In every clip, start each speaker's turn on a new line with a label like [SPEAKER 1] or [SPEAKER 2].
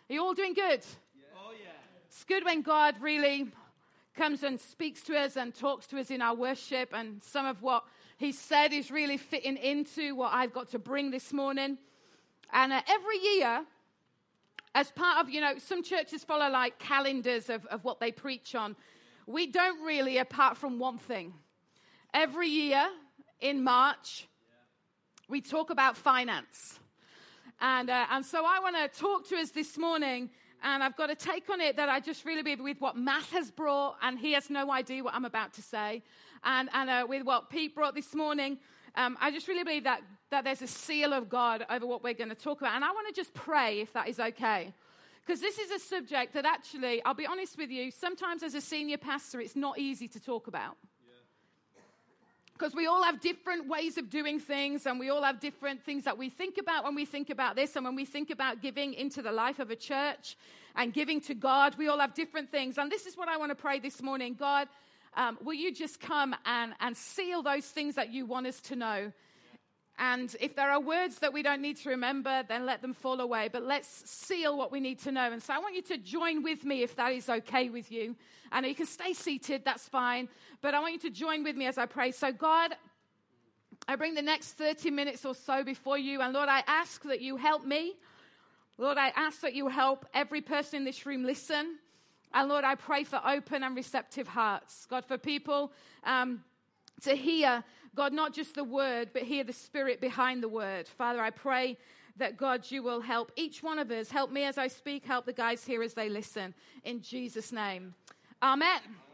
[SPEAKER 1] Are you all doing good?
[SPEAKER 2] Oh, yeah.
[SPEAKER 1] It's good when God really comes and speaks to us and talks to us in our worship, and some of what he said is really fitting into what I've got to bring this morning. And every year, as part of, some churches follow like calendars of what they preach on. We don't really, apart from one thing. Every year in March, we talk about finance. And so I want to talk to us this morning, and I've got a take on it that I just really believe with what Matt has brought, and he has no idea what I'm about to say. And with what Pete brought this morning, I just really believe that there's a seal of God over what we're going to talk about. And I want to just pray, if that is okay. Because this is a subject that actually, I'll be honest with you, sometimes as a senior pastor, it's not easy to talk about. Because we all have different ways of doing things, and we all have different things that we think about when we think about this, and when we think about giving into the life of a church and giving to God, we all have different things. And this is what I want to pray this morning. God, will you just come and seal those things that you want us to know? And if there are words that we don't need to remember, then let them fall away. But let's seal what we need to know. And so I want you to join with me if that is okay with you. I know you can stay seated, that's fine. But I want you to join with me as I pray. So God, I bring the next 30 minutes or so before you. And Lord, I ask that you help me. Lord, I ask that you help every person in this room listen. And Lord, I pray for open and receptive hearts. God, for people to hear, God, not just the word, but hear the spirit behind the word. Father, I pray that, God, you will help each one of us. Help me as I speak. Help the guys here as they listen. In Jesus' name. Amen.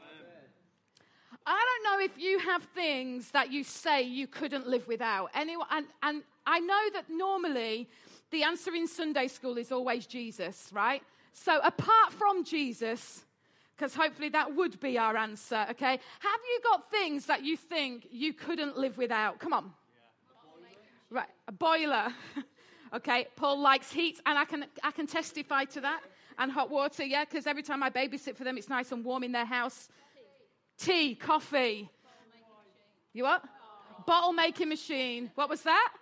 [SPEAKER 1] I don't know if you have things that you say you couldn't live without. Anyone, and I know that normally the answer in Sunday school is always Jesus, right? So apart from Jesus, because hopefully that would be our answer, okay? Have you got things that you think you couldn't live without? Come on. Yeah. Right, a boiler. Okay, Paul likes heat, and I can testify to that. And hot water, yeah, because every time I babysit for them, it's nice and warm in their house. Tea, coffee. You what? Bottle making machine. What was that?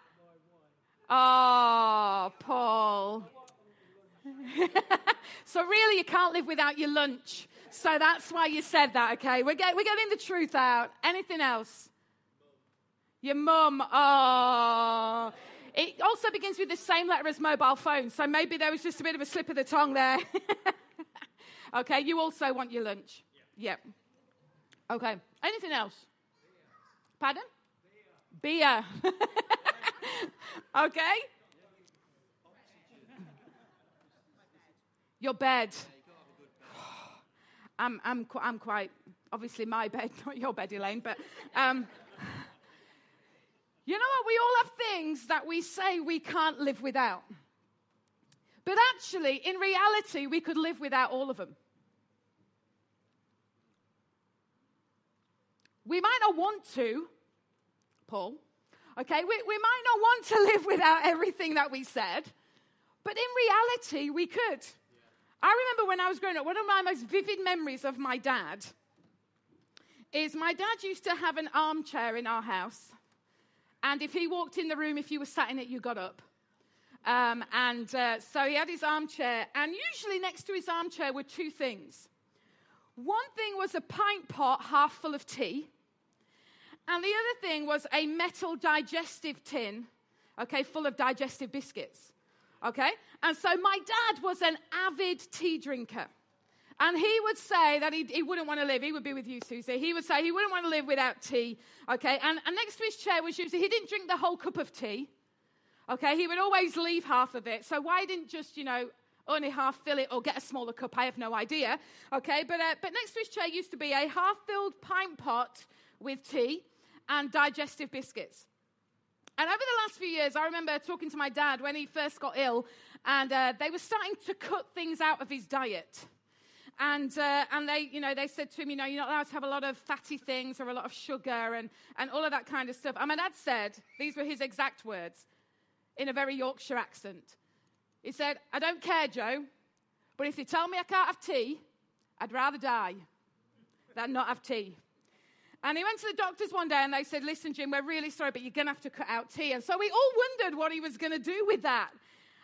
[SPEAKER 1] Oh, Paul. So really, you can't live without your lunch. So that's why you said that, okay? We're getting the truth out. Anything else? Your mum. Oh. It also begins with the same letter as mobile phone. So maybe there was just a bit of a slip of the tongue there. Okay, you also want your lunch. Yep. Okay. Anything else? Pardon? Beer. Okay. Your bed. I'm quite, obviously my bed, not your bed, Elaine, but you know what? We all have things that we say we can't live without. But actually, in reality, we could live without all of them. We might not want to, Paul, okay? We might not want to live without everything that we said, but in reality, we could. I remember when I was growing up, one of my most vivid memories of my dad is my dad used to have an armchair in our house. And if he walked in the room, if you were sat in it, you got up. So he had his armchair. And usually next to his armchair were two things. One thing was a pint pot half full of tea. And the other thing was a metal digestive tin, okay, full of digestive biscuits. Okay? And so my dad was an avid tea drinker. And he would say that he wouldn't want to live. He would be with you, Susie. He would say he wouldn't want to live without tea. Okay? And next to his chair was usually, he didn't drink the whole cup of tea. Okay? He would always leave half of it. So why didn't just, only half fill it or get a smaller cup? I have no idea. Okay? But next to his chair used to be a half-filled pint pot with tea and digestive biscuits. And over the last few years, I remember talking to my dad when he first got ill, and they were starting to cut things out of his diet. And they said to him, you're not allowed to have a lot of fatty things or a lot of sugar and all of that kind of stuff. And my dad said, these were his exact words, in a very Yorkshire accent. He said, I don't care, Joe, but if you tell me I can't have tea, I'd rather die than not have tea. And he went to the doctors one day and they said, listen, Jim, we're really sorry, but you're going to have to cut out tea. And so we all wondered what he was going to do with that.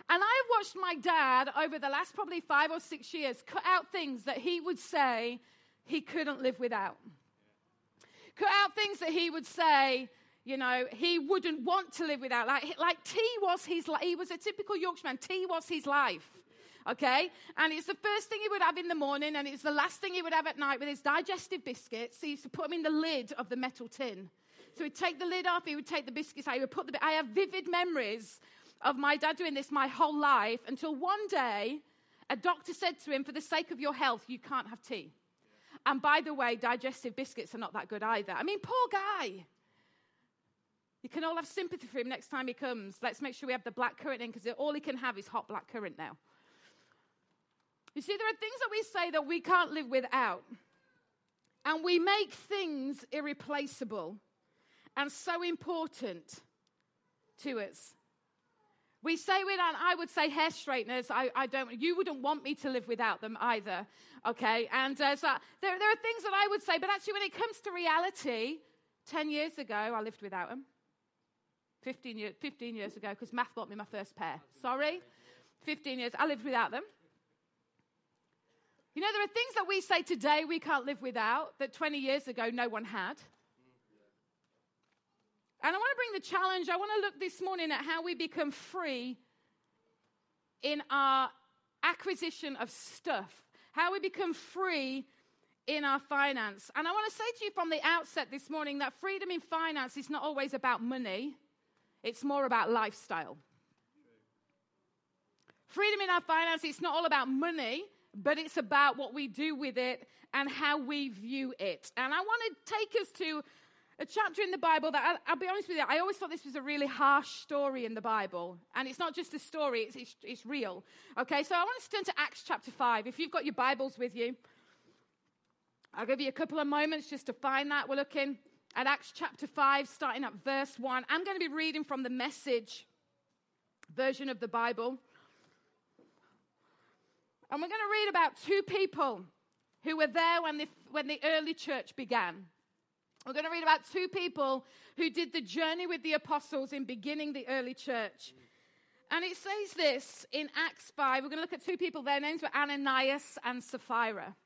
[SPEAKER 1] And I've watched my dad over the last probably 5 or 6 years cut out things that he would say he couldn't live without. Cut out things that he would say, you know, he wouldn't want to live without. Like tea was his life. He was a typical Yorkshireman. Tea was his life. Okay? And it's the first thing he would have in the morning, and it's the last thing he would have at night with his digestive biscuits. He used to put them in the lid of the metal tin. So he'd take the lid off, he would take the biscuits out, he would put I have vivid memories of my dad doing this my whole life until one day a doctor said to him, for the sake of your health, you can't have tea. And by the way, digestive biscuits are not that good either. I mean, poor guy. You can all have sympathy for him next time he comes. Let's make sure we have the black currant in, because all he can have is hot black currant now. You see, there are things that we say that we can't live without. And we make things irreplaceable and so important to us. We say I would say hair straighteners. You wouldn't want me to live without them either, okay? And so there are things that I would say, but actually when it comes to reality, 10 years ago, I lived without them. 15 years ago, because math bought me my first pair. Sorry? 15 years, I lived without them. You know, there are things that we say today we can't live without that 20 years ago no one had. And I want to bring the challenge. I want to look this morning at how we become free in our acquisition of stuff, how we become free in our finance. And I want to say to you from the outset this morning that freedom in finance is not always about money. It's more about lifestyle. Freedom in our finance, it's not all about money, but it's about what we do with it and how we view it. And I want to take us to a chapter in the Bible that, I'll be honest with you, I always thought this was a really harsh story in the Bible. And it's not just a story, it's real. Okay, so I want us to turn to Acts chapter 5. If you've got your Bibles with you, I'll give you a couple of moments just to find that. We're looking at Acts chapter 5, starting at verse 1. I'm going to be reading from the Message version of the Bible. And we're going to read about two people who were there when the early church began. We're going to read about two people who did the journey with the apostles in beginning the early church. And it says this in Acts 5. We're going to look at two people. Their names were Ananias and Sapphira.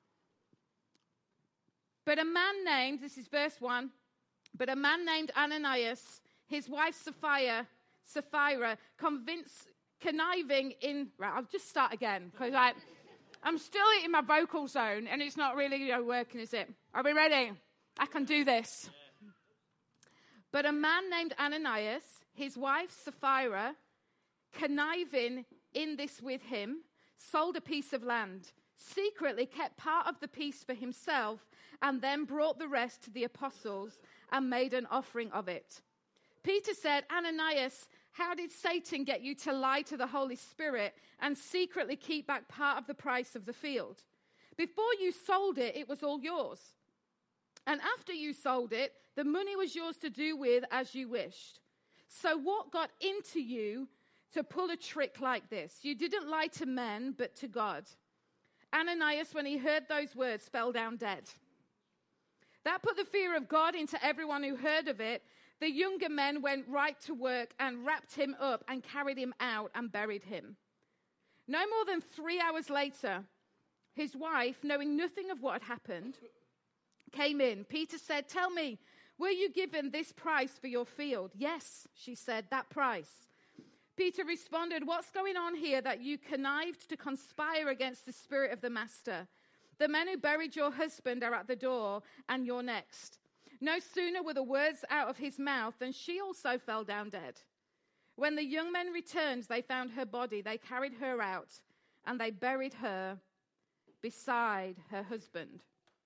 [SPEAKER 1] But a man named, this is verse 1, but a man named Ananias, his wife Sapphira, conniving in, right, I'll just start again, because I'm still in my vocal zone, and it's not really working, is it? Are we ready? I can do this. But a man named Ananias, his wife Sapphira, conniving in this with him, sold a piece of land, secretly kept part of the piece for himself, and then brought the rest to the apostles and made an offering of it. Peter said, Ananias, how did Satan get you to lie to the Holy Spirit and secretly keep back part of the price of the field? Before you sold it, it was all yours. And after you sold it, the money was yours to do with as you wished. So what got into you to pull a trick like this? You didn't lie to men, but to God. Ananias, when he heard those words, fell down dead. That put the fear of God into everyone who heard of it. The younger men went right to work and wrapped him up and carried him out and buried him. No more than 3 hours later, his wife, knowing nothing of what had happened, came in. Peter said, tell me, were you given this price for your field? Yes, she said, that price. Peter responded, what's going on here that you connived to conspire against the spirit of the master? The men who buried your husband are at the door, and you're next. No sooner were the words out of his mouth than she also fell down dead. When the young men returned, they found her body. They carried her out, and they buried her beside her husband.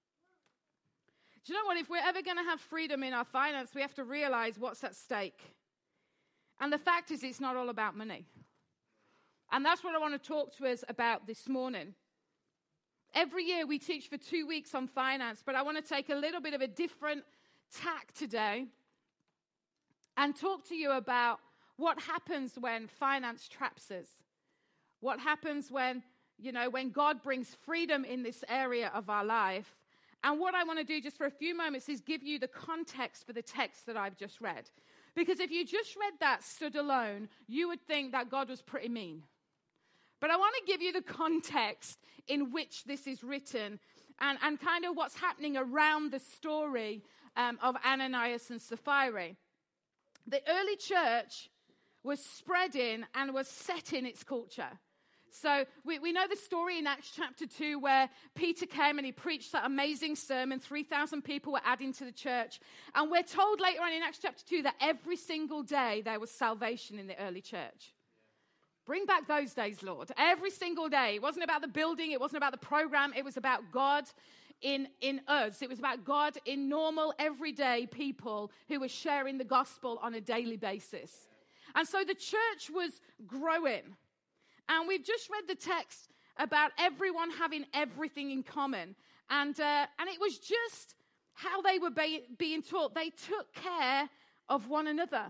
[SPEAKER 1] Do you know what? If we're ever going to have freedom in our finance, we have to realize what's at stake. And the fact is, it's not all about money. And that's what I want to talk to us about this morning. Every year we teach for 2 weeks on finance, but I want to take a little bit of a different tack today and talk to you about what happens when finance traps us. What happens when God brings freedom in this area of our life. And what I want to do just for a few moments is give you the context for the text that I've just read. Because if you just read that stood alone, you would think that God was pretty mean. But I want to give you the context in which this is written and kind of what's happening around the story of Ananias and Sapphira. The early church was spreading and was set in its culture. So we know the story in Acts chapter 2 where Peter came and he preached that amazing sermon. 3,000 people were adding to the church. And we're told later on in Acts chapter 2 that every single day there was salvation in the early church. Bring back those days, Lord. Every single day. It wasn't about the building. It wasn't about the program. It was about God in us. It was about God in normal, everyday people who were sharing the gospel on a daily basis. And so the church was growing. And we've just read the text about everyone having everything in common. And it was just how they were being taught. They took care of one another.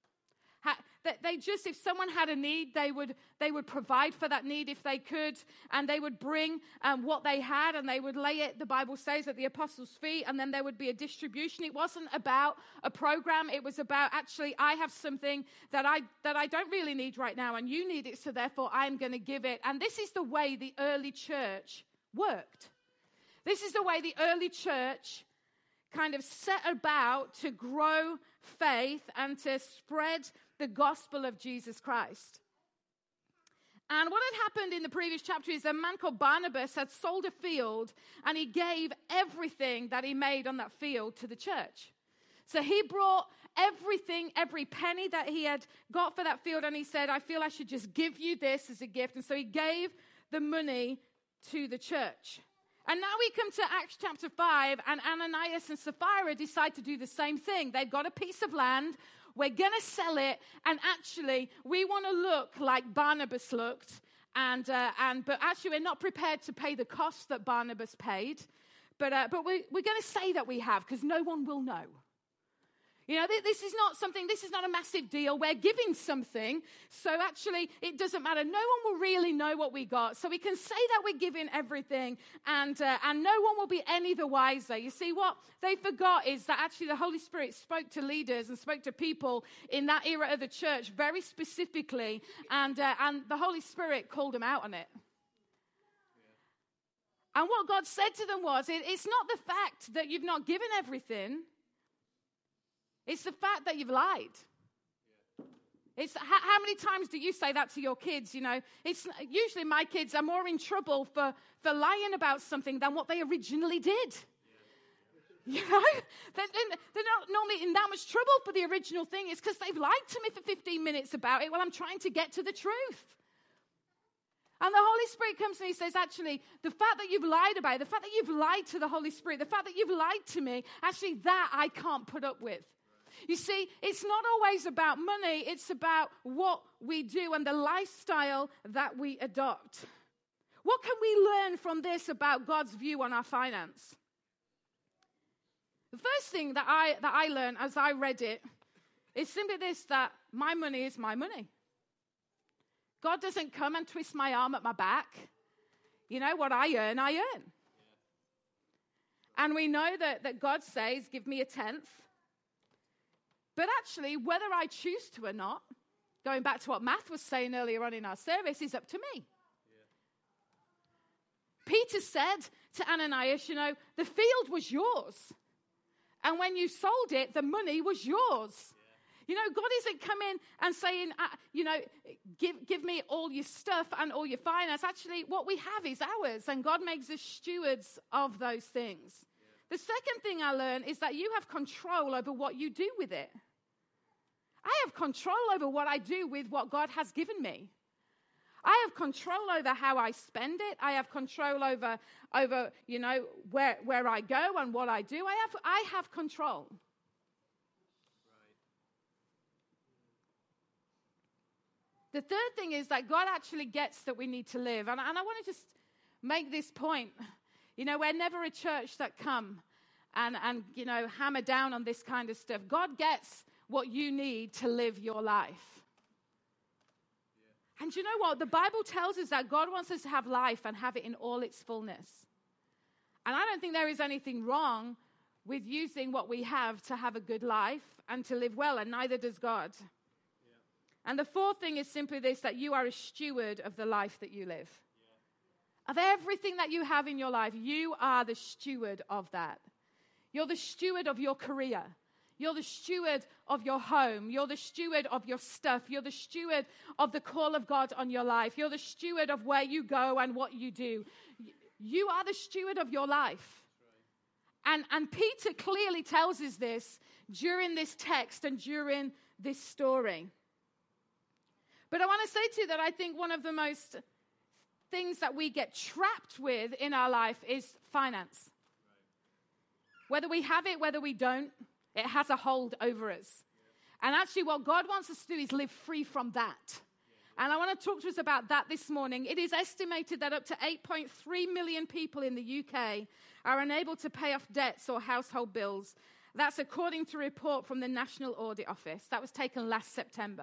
[SPEAKER 1] They just, if someone had a need, they would provide for that need if they could. And they would bring what they had and they would lay it, the Bible says, at the apostles' feet. And then there would be a distribution. It wasn't about a program. It was about, actually, I have something that I don't really need right now. And you need it, so therefore I'm going to give it. And this is the way the early church worked. This is the way the early church kind of set about to grow faith and to spread the gospel of Jesus Christ. And what had happened in the previous chapter is a man called Barnabas had sold a field and he gave everything that he made on that field to the church. So he brought everything, every penny that he had got for that field, and he said, I feel I should just give you this as a gift. And so he gave the money to the church. And now we come to Acts chapter 5, and Ananias and Sapphira decide to do the same thing. They've got a piece of land. We're going to sell it, and actually, we want to look like Barnabas looked, but actually, we're not prepared to pay the cost that Barnabas paid. But we're going to say that we have, because no one will know. You know, this is not a massive deal. We're giving something, so actually it doesn't matter. No one will really know what we got. So we can say that we're giving everything, and no one will be any the wiser. You see, what they forgot is that actually the Holy Spirit spoke to leaders and spoke to people in that era of the church very specifically, and the Holy Spirit called them out on it. And what God said to them was, it's not the fact that you've not given everything. It's the fact that you've lied. It's how many times do you say that to your kids? You know, it's usually my kids are more in trouble for lying about something than what they originally did. You know, they're not normally in that much trouble for the original thing. It's because they've lied to me for 15 minutes about it while I'm trying to get to the truth. And the Holy Spirit comes and he says, actually, the fact that you've lied about it, the fact that you've lied to the Holy Spirit, the fact that you've lied to me, actually that I can't put up with. You see, it's not always about money. It's about what we do and the lifestyle that we adopt. What can we learn from this about God's view on our finance? The first thing that I learned as I read it is simply this, that my money is my money. God doesn't come and twist my arm at my back. You know, what I earn, I earn. And we know that God says, give me a tenth. But actually, whether I choose to or not, going back to what Matt was saying earlier on in our service, is up to me. Yeah. Peter said to Ananias, you know, the field was yours. And when you sold it, the money was yours. Yeah. You know, God isn't coming and saying, you know, give me all your stuff and all your finance. Actually, what we have is ours, and God makes us stewards of those things. Yeah. The second thing I learned is that you have control over what you do with it. I have control over what I do with what God has given me. I have control over how I spend it. I have control over you know, where I go and what I do. I have control. The third thing is that God actually gets that we need to live. And I want to just make this point. You know, we're never a church that come and you know, hammer down on this kind of stuff. God gets what you need to live your life. Yeah. And you know what? The Bible tells us that God wants us to have life and have it in all its fullness. And I don't think there is anything wrong with using what we have to have a good life and to live well, and neither does God. And the fourth thing is simply this, that you are a steward of the life that you live. Of everything that you have in your life, you are the steward of that. You're the steward of your career. You're the steward of your home. You're the steward of your stuff. You're the steward of the call of God on your life. You're the steward of where you go and what you do. You are the steward of your life. And Peter clearly tells us this during this text and during this story. But I want to say to you that I think one of the most things that we get trapped with in our life is finance. Whether we have it, whether we don't, it has a hold over us. And actually what God wants us to do is live free from that. And I want to talk to us about that this morning. It is estimated that up to 8.3 million people in the UK are unable to pay off debts or household bills. That's according to a report from the National Audit Office. That was taken last September.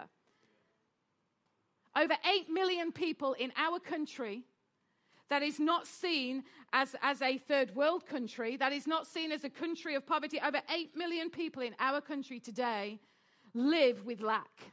[SPEAKER 1] Over 8 million people in our country that is not seen as a third world country, that is not seen as a country of poverty. Over 8 million people in our country today live with lack.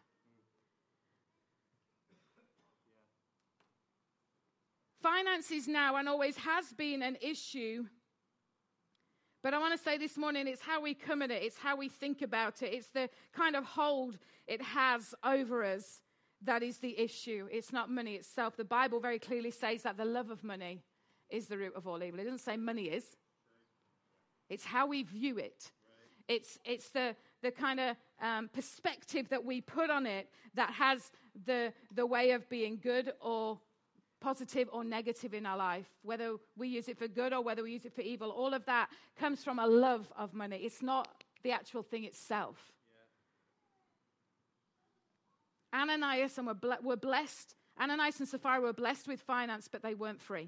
[SPEAKER 1] Finance is now and always has been an issue. But I want to say this morning, it's how we come at it. It's how we think about it. It's the kind of hold it has over us that is the issue. It's not money itself. The Bible very clearly says that the love of money is the root of all evil. It doesn't say money is. It's how we view it. It's the kind of perspective that we put on it that has the way of being good or positive or negative in our life. Whether we use it for good or whether we use it for evil, all of that comes from a love of money. It's not the actual thing itself. Ananias were blessed. Ananias and Sapphira were blessed with finance, but they weren't free.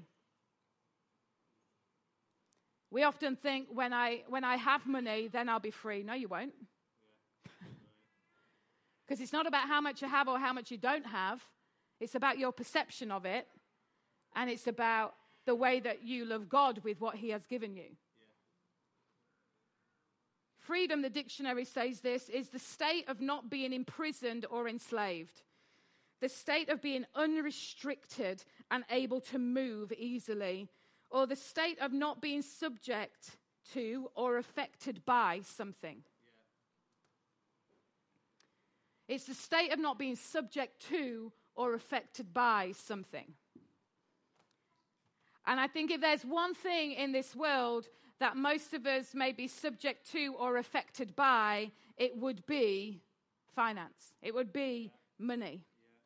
[SPEAKER 1] We often think when I have money, then I'll be free. No, you won't. Because it's not about how much you have or how much you don't have. It's about your perception of it. And it's about the way that you love God with what he has given you. Freedom, the dictionary says this, is the state of not being imprisoned or enslaved. The state of being unrestricted and able to move easily. Or the state of not being subject to or affected by something. It's the state of not being subject to or affected by something. And I think if there's one thing in this world that most of us may be subject to or affected by, it would be finance. It would be money.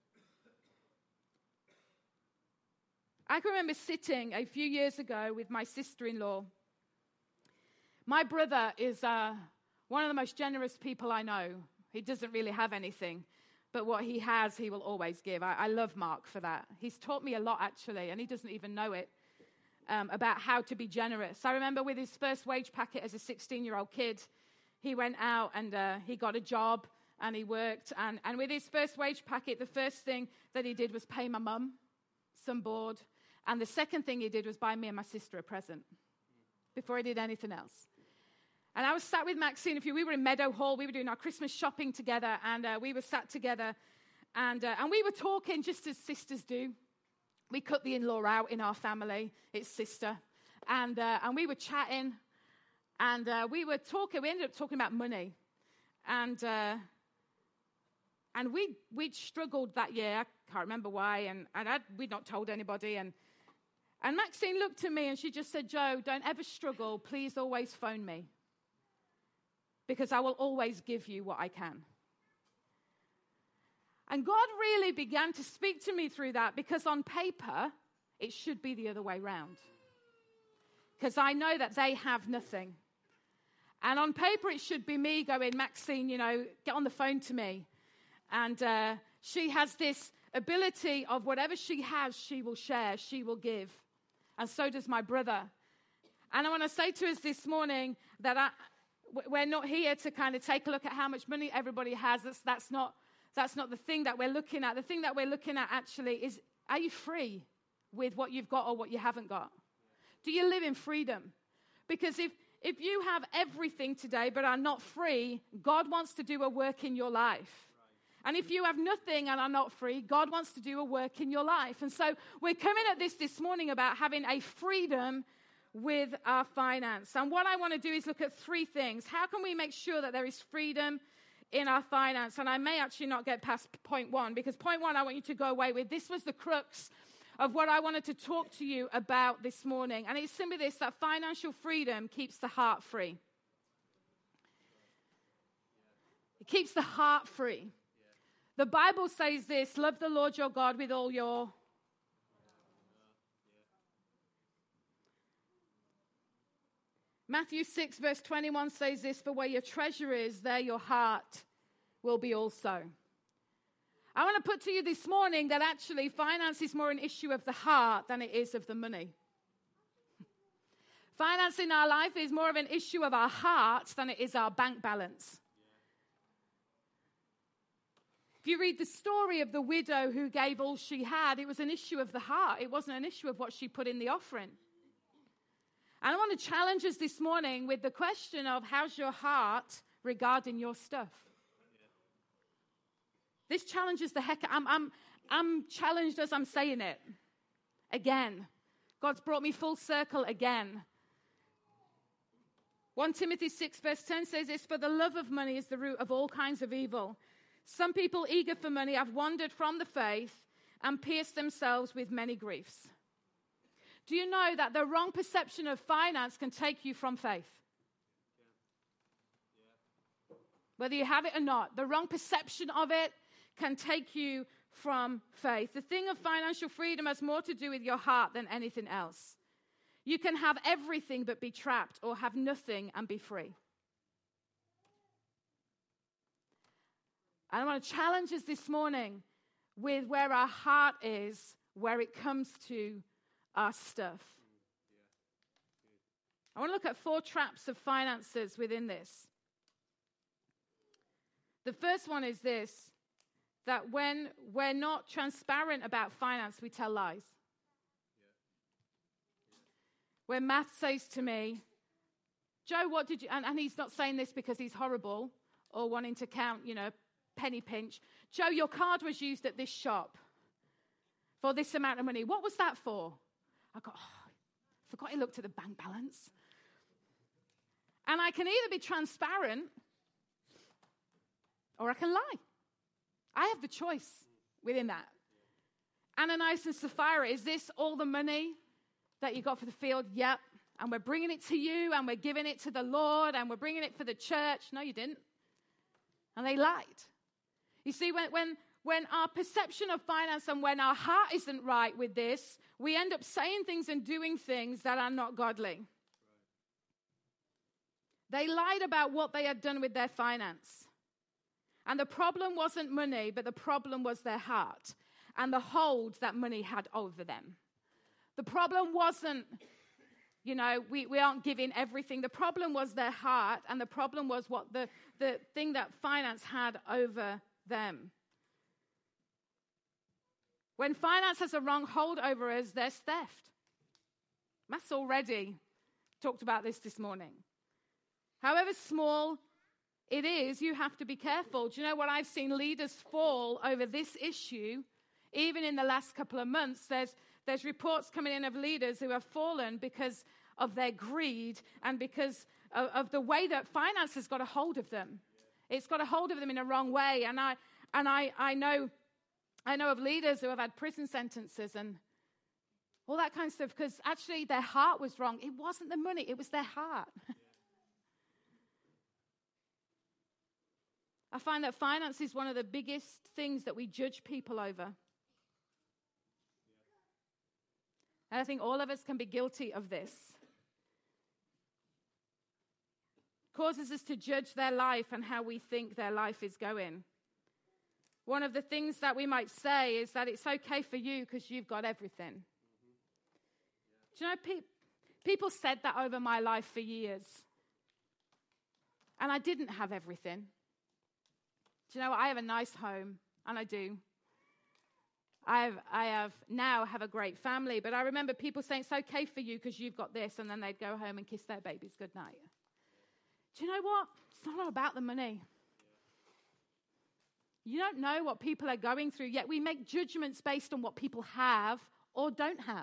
[SPEAKER 1] I can remember sitting a few years ago with my sister-in-law. My brother is one of the most generous people I know. He doesn't really have anything, but what he has, he will always give. I love Mark for that. He's taught me a lot, actually, and he doesn't even know it, about how to be generous. I remember with his first wage packet as a 16-year-old kid, he went out and he got a job and he worked. And with his first wage packet, the first thing that he did was pay my mum some board. And the second thing he did was buy me and my sister a present before he did anything else. And I was sat with Maxine. We were in Meadowhall. We were doing our Christmas shopping together. And we were sat together. And we were talking just as sisters do. We cut the in-law out in our family. It's sister. And we were chatting. And we were talking. We ended up talking about money. And we'd struggled that year. I can't remember why. And we'd not told anybody. And Maxine looked at me and she just said, "Joe, don't ever struggle. Please always phone me. Because I will always give you what I can." And God really began to speak to me through that, because on paper, it should be the other way round. Because I know that they have nothing. And on paper, it should be me going, "Maxine, get on the phone to me." And she has this ability of whatever she has, she will share, she will give. And so does my brother. And I want to say to us this morning that we're not here to kind of take a look at how much money everybody has. That's not the thing that we're looking at. The thing that we're looking at actually is, are you free with what you've got or what you haven't got? Do you live in freedom? Because if you have everything today but are not free, God wants to do a work in your life. And if you have nothing and are not free, God wants to do a work in your life. And so we're coming at this morning about having a freedom with our finance. And what I want to do is look at three things. How can we make sure that there is freedom in our finance? And I may actually not get past point one, because point one I want you to go away with. This was the crux of what I wanted to talk to you about this morning. And it's simply this, that financial freedom keeps the heart free. It keeps the heart free. The Bible says this, love the Lord your God with all your... Matthew 6 verse 21 says this, for where your treasure is, there your heart will be also. I want to put to you this morning that actually finance is more an issue of the heart than it is of the money. Finance in our life is more of an issue of our hearts than it is our bank balance. If you read the story of the widow who gave all she had, it was an issue of the heart. It wasn't an issue of what she put in the offering. And I want to challenge us this morning with the question of how's your heart regarding your stuff? This challenges the heck. I'm challenged as I'm saying it. Again. God's brought me full circle again. 1 Timothy 6 verse 10 says this, for the love of money is the root of all kinds of evil. Some people eager for money have wandered from the faith and pierced themselves with many griefs. Do you know that the wrong perception of finance can take you from faith? Whether you have it or not, the wrong perception of it can take you from faith. The thing of financial freedom has more to do with your heart than anything else. You can have everything but be trapped, or have nothing and be free. I want to challenge us this morning with where our heart is, where it comes to our stuff. I want to look at 4 traps of finances within this. The first one is this, that when we're not transparent about finance, we tell lies. When Matt says to me, Joe, what did you, and he's not saying this because he's horrible or wanting to count, penny pinch. Joe, your card was used at this shop for this amount of money. What was that for? I forgot he looked at the bank balance. And I can either be transparent or I can lie. I have the choice within that. Ananias and Sapphira, is this all the money that you got for the field? Yep. And we're bringing it to you, and we're giving it to the Lord, and we're bringing it for the church. No, you didn't. And they lied. You see, when our perception of finance and when our heart isn't right with this, we end up saying things and doing things that are not godly. They lied about what they had done with their finance. And the problem wasn't money, but the problem was their heart and the hold that money had over them. The problem wasn't, we aren't giving everything. The problem was their heart, and the problem was what the thing that finance had over them. When finance has a wrong hold over us, there's theft. Matt's already talked about this morning. However small it is, you have to be careful. Do you know what? I've seen leaders fall over this issue, even in the last couple of months. There's reports coming in of leaders who have fallen because of their greed and because of the way that finance has got a hold of them. It's got a hold of them in a wrong way. And I know of leaders who have had prison sentences and all that kind of stuff because actually their heart was wrong. It wasn't the money, it was their heart. I find that finance is one of the biggest things that we judge people over. And I think all of us can be guilty of this. Causes us to judge their life and how we think their life is going. One of the things that we might say is that it's okay for you because you've got everything. Do you know, people said that over my life for years. And I didn't have everything. Do you know what? I have a nice home, and I do. I now have a great family, but I remember people saying, it's okay for you because you've got this, and then they'd go home and kiss their babies goodnight. Do you know what? It's not all about the money. You don't know what people are going through, yet we make judgments based on what people have or don't have.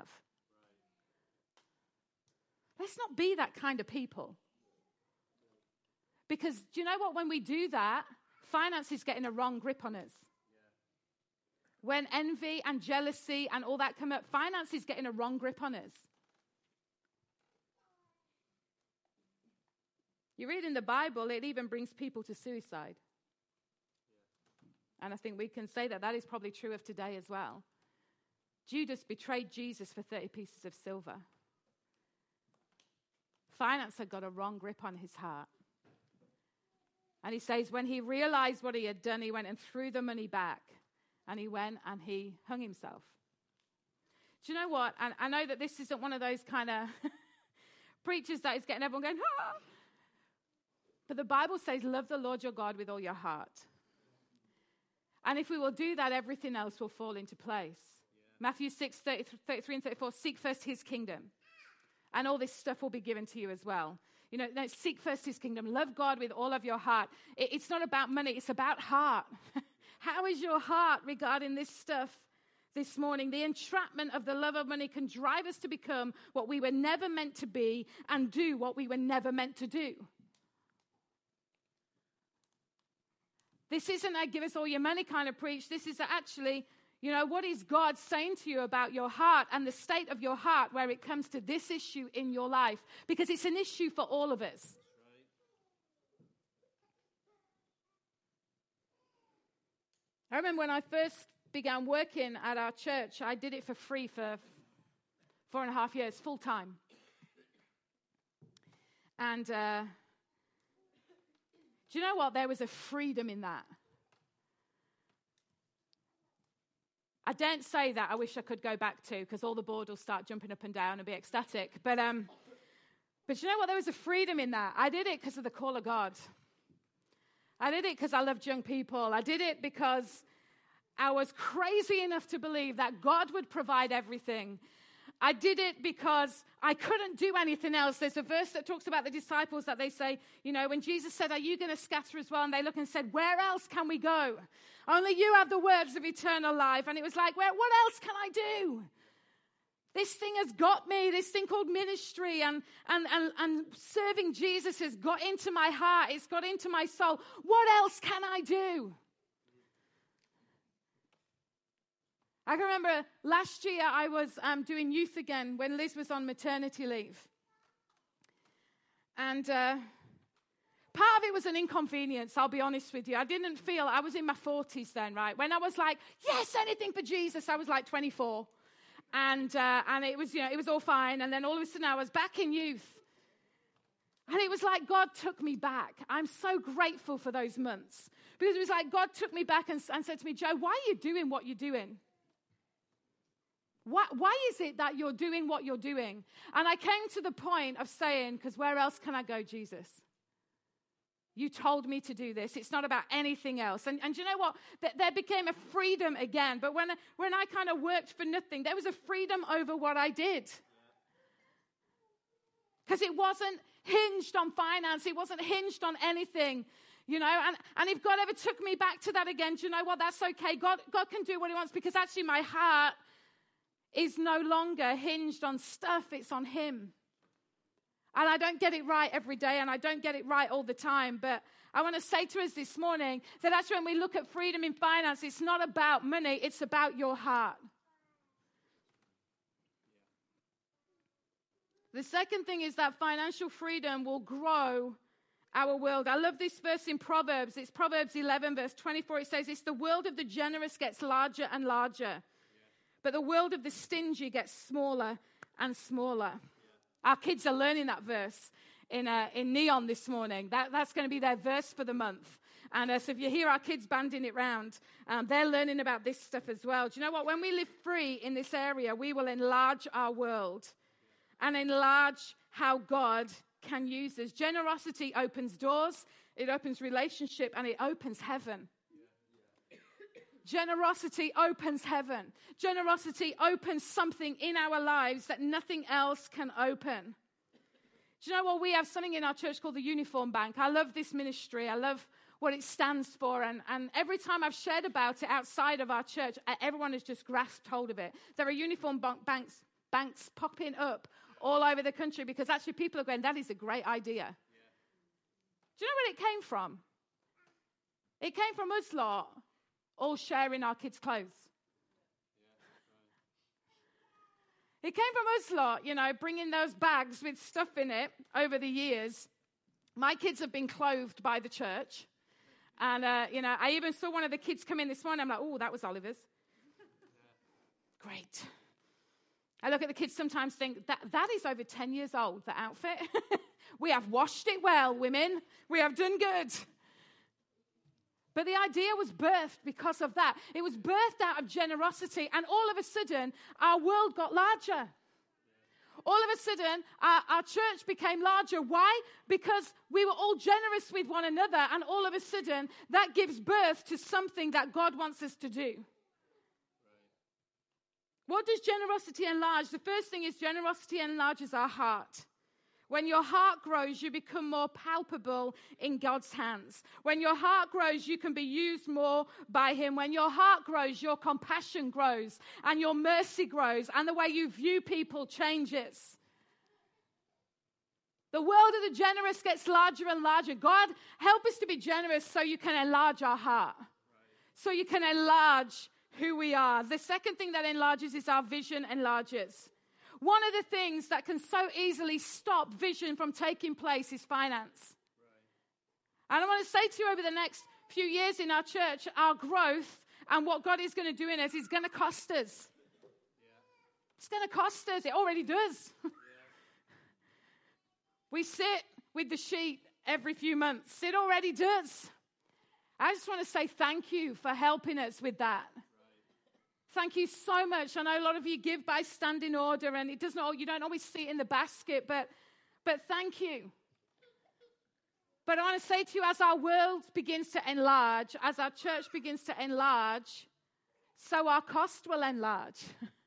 [SPEAKER 1] Let's not be that kind of people. Because do you know what? When we do that, finance is getting a wrong grip on us. When envy and jealousy and all that come up, finance is getting a wrong grip on us. You read in the Bible, it even brings people to suicide. And I think we can say that is probably true of today as well. Judas betrayed Jesus for 30 pieces of silver. Finance had got a wrong grip on his heart. And he says when he realized what he had done, he went and threw the money back. And he went and he hung himself. Do you know what? And I know that this isn't one of those kind of preachers that is getting everyone going, ah! But the Bible says, love the Lord your God with all your heart. And if we will do that, everything else will fall into place. Yeah. Matthew 6, 33 and 34, seek first his kingdom. And all this stuff will be given to you as well. You know, seek first his kingdom. Love God with all of your heart. It's not about money. It's about heart. How is your heart regarding this stuff this morning? The entrapment of the love of money can drive us to become what we were never meant to be and do what we were never meant to do. This isn't a give us all your money kind of preach. This is actually, you know, what is God saying to you about your heart and the state of your heart where it comes to this issue in your life? Because it's an issue for all of us. I remember when I first began working at our church, I did it for free for 4.5 years, full time. And do you know what? There was a freedom in that. I don't say that I wish I could go back to, because all the board will start jumping up and down and be ecstatic. But you know what? There was a freedom in that. I did it because of the call of God. I did it because I loved young people. I did it because I was crazy enough to believe that God would provide everything. I did it because I couldn't do anything else. There's a verse that talks about the disciples that they say, you know, when Jesus said, are you going to scatter as well? And they look and said, where else can we go? Only you have the words of eternal life. And it was like, well, what else can I do? This thing has got me, this thing called ministry and serving Jesus has got into my heart. It's got into my soul. What else can I do? I can remember last year I was doing youth again when Liz was on maternity leave. And part of it was an inconvenience, I'll be honest with you. I didn't feel, I was in my 40s then, right? When I was like, yes, anything for Jesus, I was like 24. And it was, you know, it was all fine. And then all of a sudden I was back in youth. And it was like God took me back. I'm so grateful for those months. Because it was like God took me back and said to me, Joe, why are you doing what you're doing? Why is it that you're doing what you're doing? And I came to the point of saying, because where else can I go, Jesus? You told me to do this. It's not about anything else. And you know what? There became a freedom again. But when I kind of worked for nothing, there was a freedom over what I did. Because it wasn't hinged on finance. It wasn't hinged on anything. You know, and if God ever took me back to that again, do you know what? That's okay. God can do what he wants, because actually my heart is no longer hinged on stuff. It's on him. And I don't get it right every day, and I don't get it right all the time. But I want to say to us this morning that actually when we look at freedom in finance, it's not about money, it's about your heart. The second thing is that financial freedom will grow our world. I love this verse in Proverbs. It's Proverbs 11, verse 24. It says, it's the world of the generous gets larger and larger, but the world of the stingy gets smaller and smaller. Our kids are learning that verse in Neon this morning. That's going to be their verse for the month. And so if you hear our kids banding it round, they're learning about this stuff as well. Do you know what? When we live free in this area, we will enlarge our world and enlarge how God can use us. Generosity opens doors, it opens relationship, and it opens heaven. Generosity opens heaven. Generosity opens something in our lives that nothing else can open. Do you know what? We have something in our church called the Uniform Bank. I love this ministry. I love what it stands for. And every time I've shared about it outside of our church, everyone has just grasped hold of it. There are uniform banks popping up all over the country because actually people are going, that is a great idea. Yeah. Do you know where it came from? It came from us lot all sharing our kids' clothes. It came from us lot, bringing those bags with stuff in it over the years. My kids have been clothed by the church. And, I even saw one of the kids come in this morning. I'm like, oh, that was Oliver's. Great. I look at the kids sometimes think, that is over 10 years old, the outfit. We have washed it well, women. We have done good. But the idea was birthed because of that. It was birthed out of generosity. And all of a sudden, our world got larger. All of a sudden, our church became larger. Why? Because we were all generous with one another. And all of a sudden, that gives birth to something that God wants us to do. What does generosity enlarge? The first thing is generosity enlarges our heart. When your heart grows, you become more palpable in God's hands. When your heart grows, you can be used more by Him. When your heart grows, your compassion grows and your mercy grows and the way you view people changes. The world of the generous gets larger and larger. God, help us to be generous so you can enlarge our heart, so you can enlarge who we are. The second thing that enlarges is our vision enlarges. One of the things that can so easily stop vision from taking place is finance. Right. And I want to say to you over the next few years in our church, our growth and what God is going to do in us is going to cost us. Yeah. It's going to cost us. It already does. Yeah. We sit with the sheet every few months. It already does. I just want to say thank you for helping us with that. Thank you so much. I know a lot of you give by standing order, and you don't always see it in the basket, but thank you. But I want to say to you, as our world begins to enlarge, as our church begins to enlarge, so our cost will enlarge.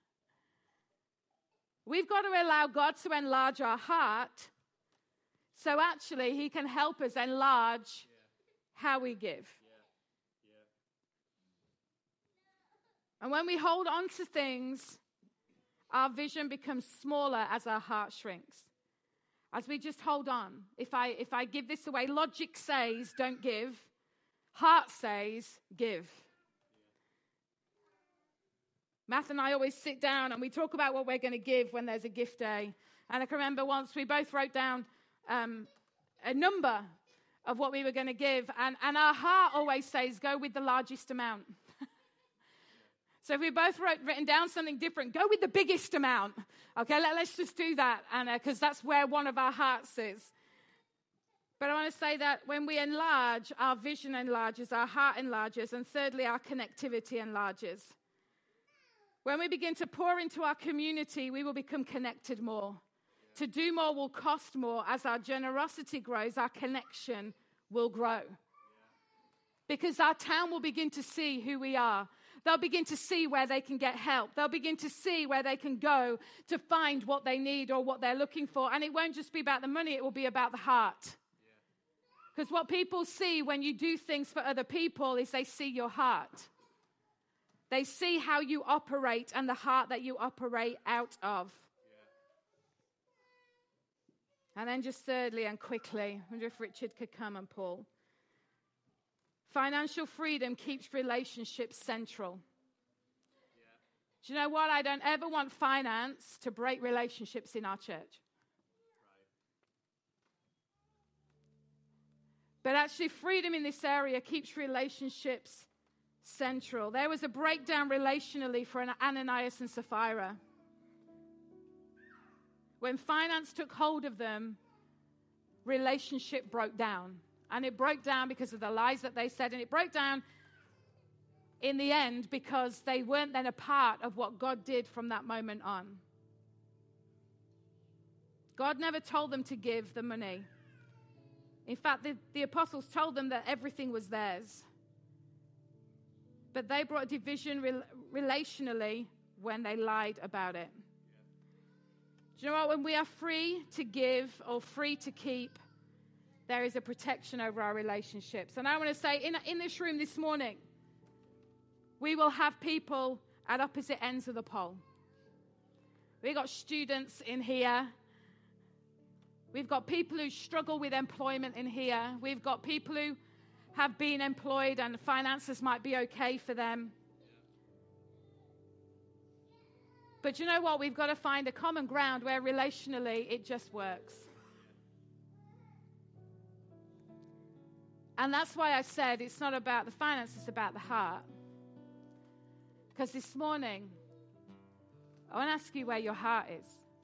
[SPEAKER 1] We've got to allow God to enlarge our heart, so actually He can help us enlarge how we give. And when we hold on to things, our vision becomes smaller as our heart shrinks. As we just hold on. If I give this away, logic says don't give. Heart says give. Matt and I always sit down and we talk about what we're going to give when there's a gift day. And I can remember once we both wrote down a number of what we were going to give. And our heart always says go with the largest amount. So if we both written down something different, go with the biggest amount. Okay, let's just do that, Anna, because that's where one of our hearts is. But I want to say that when we enlarge, our vision enlarges, our heart enlarges, and thirdly, our connectivity enlarges. When we begin to pour into our community, we will become connected more. To do more will cost more. As our generosity grows, our connection will grow. Because our town will begin to see who we are. They'll begin to see where they can get help. They'll begin to see where they can go to find what they need or what they're looking for. And it won't just be about the money, it will be about the heart. Because what people see when you do things for other people is they see your heart. They see how you operate and the heart that you operate out of. And then just thirdly and quickly, I wonder if Richard could come and Paul. Financial freedom keeps relationships central. Yeah. Do you know what? I don't ever want finance to break relationships in our church. Right. But actually, freedom in this area keeps relationships central. There was a breakdown relationally for Ananias and Sapphira. When finance took hold of them, relationship broke down. And it broke down because of the lies that they said. And it broke down in the end because they weren't then a part of what God did from that moment on. God never told them to give the money. In fact, the apostles told them that everything was theirs. But they brought division relationally when they lied about it. Do you know what? When we are free to give or free to keep, there is a protection over our relationships. And I want to say, in this room this morning, we will have people at opposite ends of the pole. We've got students in here. We've got people who struggle with employment in here. We've got people who have been employed and finances might be okay for them. But you know what? We've got to find a common ground where relationally it just works. And that's why I said it's not about the finance, it's about the heart. Because this morning, I want to ask you where your heart is.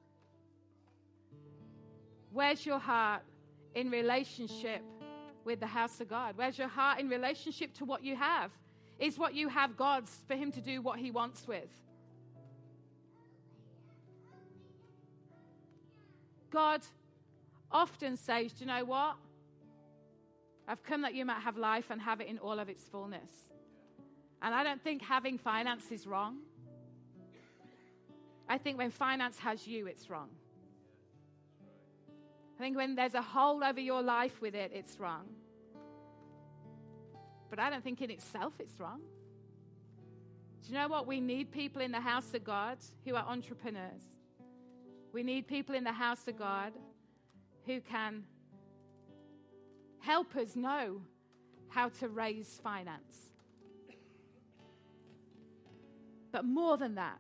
[SPEAKER 1] Where's your heart in relationship with the house of God? Where's your heart in relationship to what you have? Is what you have God's for him to do what he wants with? God often says, do you know what? I've come that you might have life and have it in all of its fullness. And I don't think having finance is wrong. I think when finance has you, it's wrong. I think when there's a hold over your life with it, it's wrong. But I don't think in itself it's wrong. Do you know what? We need people in the house of God who are entrepreneurs. We need people in the house of God who can help us know how to raise finance. But more than that,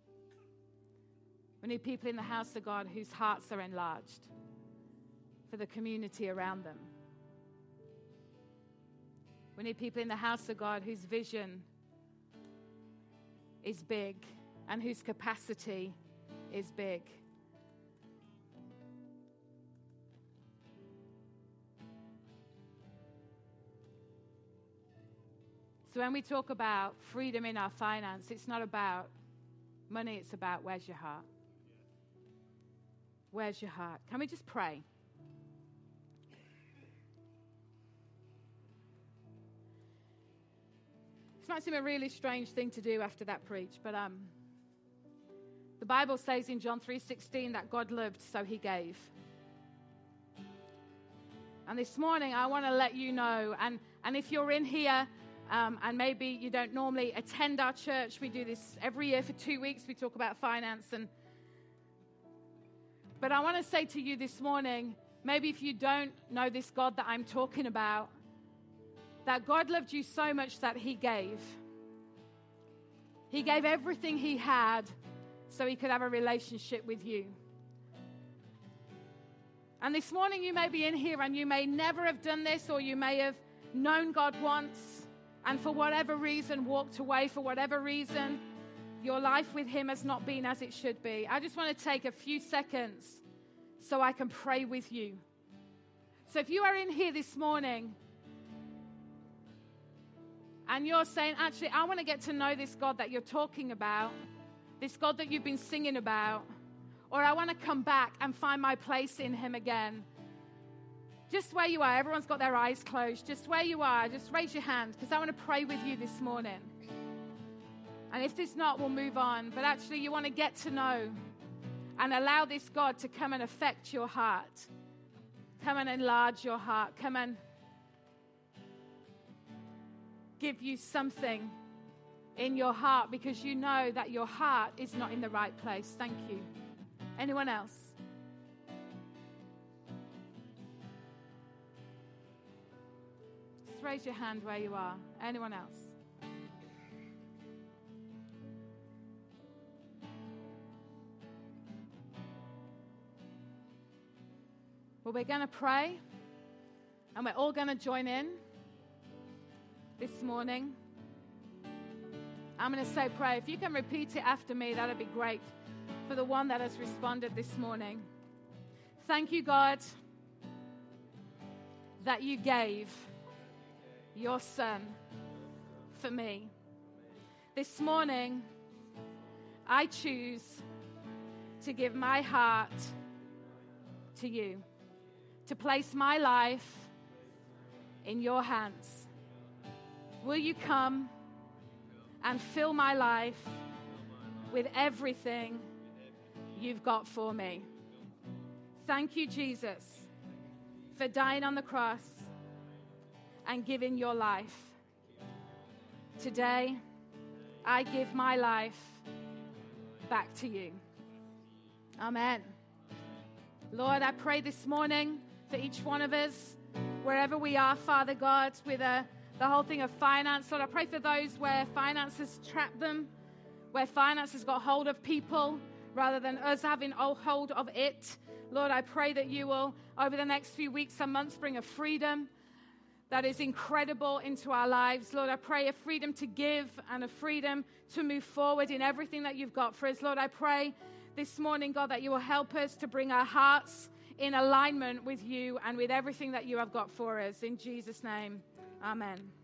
[SPEAKER 1] we need people in the house of God whose hearts are enlarged for the community around them. We need people in the house of God whose vision is big and whose capacity is big. So when we talk about freedom in our finance, it's not about money, it's about where's your heart? Where's your heart? Can we just pray? This might seem a really strange thing to do after that preach, but the Bible says in John 3:16 that God loved, so he gave. And this morning I want to let you know, and if you're in here, and maybe you don't normally attend our church. We do this every year for 2 weeks. We talk about finance. But I want to say to you this morning, maybe if you don't know this God that I'm talking about, that God loved you so much that he gave. He gave everything he had so he could have a relationship with you. And this morning you may be in here and you may never have done this, or you may have known God once, and for whatever reason, walked away. For whatever reason, your life with him has not been as it should be. I just want to take a few seconds so I can pray with you. So if you are in here this morning and you're saying, actually, I want to get to know this God that you're talking about, this God that you've been singing about, or I want to come back and find my place in him again. Just where you are, everyone's got their eyes closed. Just where you are, just raise your hand, because I want to pray with you this morning. And if there's not, we'll move on. But actually, you want to get to know and allow this God to come and affect your heart. Come and enlarge your heart. Come and give you something in your heart, because you know that your heart is not in the right place. Thank you. Anyone else? Raise your hand where you are. Anyone else? Well, we're going to pray, and we're all going to join in this morning. I'm going to say pray. If you can repeat it after me, that would be great for the one that has responded this morning. Thank you, God, that you gave your son for me. This morning, I choose to give my heart to you, to place my life in your hands. Will you come and fill my life with everything you've got for me. Thank you, Jesus, for dying on the cross and giving your life. Today, I give my life back to you. Amen. Lord, I pray this morning for each one of us, wherever we are, Father God, with the whole thing of finance. Lord, I pray for those where finances trap them, where finances got hold of people rather than us having hold of it. Lord, I pray that you will, over the next few weeks and months, bring a freedom that is incredible into our lives. Lord, I pray a freedom to give and a freedom to move forward in everything that you've got for us. Lord, I pray this morning, God, that you will help us to bring our hearts in alignment with you and with everything that you have got for us. In Jesus' name, amen.